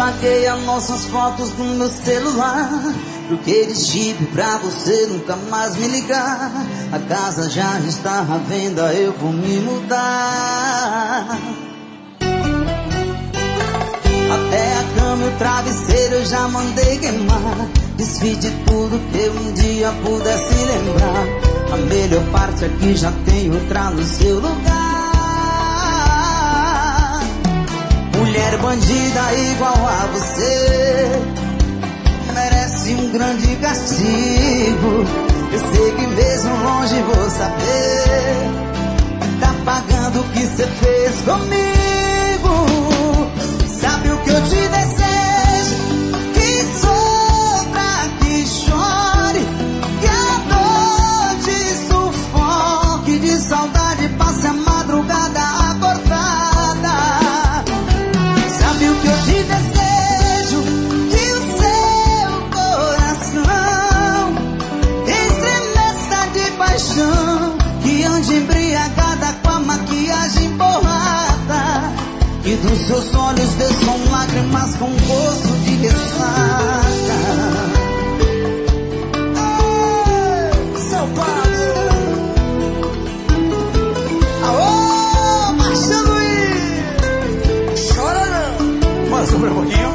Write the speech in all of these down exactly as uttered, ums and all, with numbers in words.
apaguei as nossas fotos do meu celular. Troquei de chip pra você nunca mais me ligar. A casa já está à venda, eu vou me mudar. Até a cama e o travesseiro eu já mandei queimar. Desfiz de tudo que eu um dia pudesse lembrar. A melhor parte é que já tem outra no seu lugar. Mulher bandida igual a você merece um grande castigo. Eu sei que mesmo longe vou saber. Tá pagando o que cê fez comigo. Sabe o que eu te desejo? Que sofra, que chore, que a dor te sufoque. De saudade passe a madrugada acordada. Sabe o que eu te desejo? Que o seu coração estremeça de paixão, que ande embriagada com a maquiagem borrada, e dos seus olhos desçam lágrimas com gosto de ressaca. Ei, São Paulo! Aô, Marcelo Luiz! Chora não! Bora sobre um pouquinho.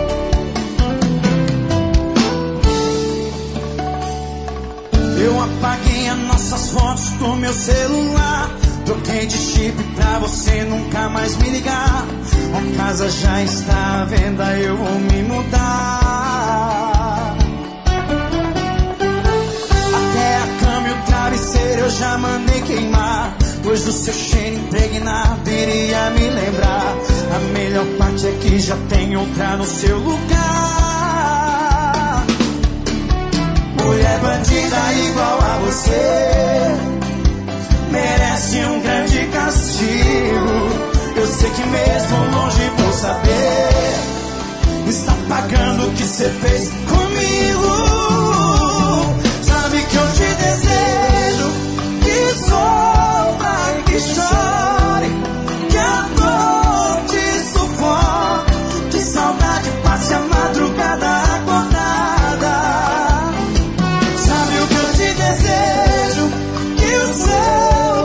Eu apaguei as nossas fotos do meu celular. Troquei de chip pra você nunca mais me ligar. A casa já está à venda, eu vou me mudar. Até a cama e o travesseiro eu já mandei queimar, pois do seu cheiro impregnado iria me lembrar. A melhor parte é que já tem outra no seu lugar. Mulher bandida igual a você merece um grande castigo. Eu sei que mesmo longe vou saber. Está pagando o que cê fez comigo. Sabe que eu te desejo, que sofra e que chore, que a dor te sufoque, que saudade passe a madrugada acordada. Sabe o que eu te desejo? Que o seu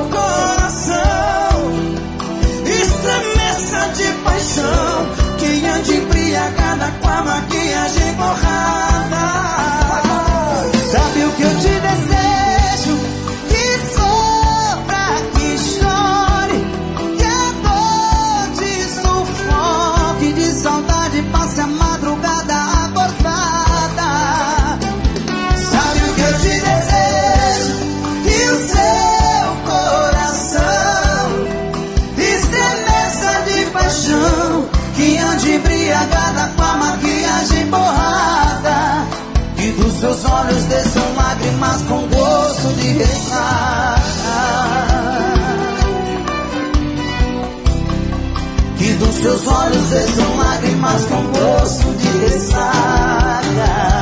de paixão, que ande embriagada com a maquiagem borrada. Sabe o que eu te desejo? Que sofra, que chore, que a dor te sufoque, de saudade passe a madrugada acordada. Sabe o que eu te desejo? Que o seu coração estremeça de paixão, que ande embriagada com a maquiagem borrada, que dos seus olhos desçam lágrimas com gosto de ressaca. Que dos seus olhos desçam lágrimas com gosto de ressaca.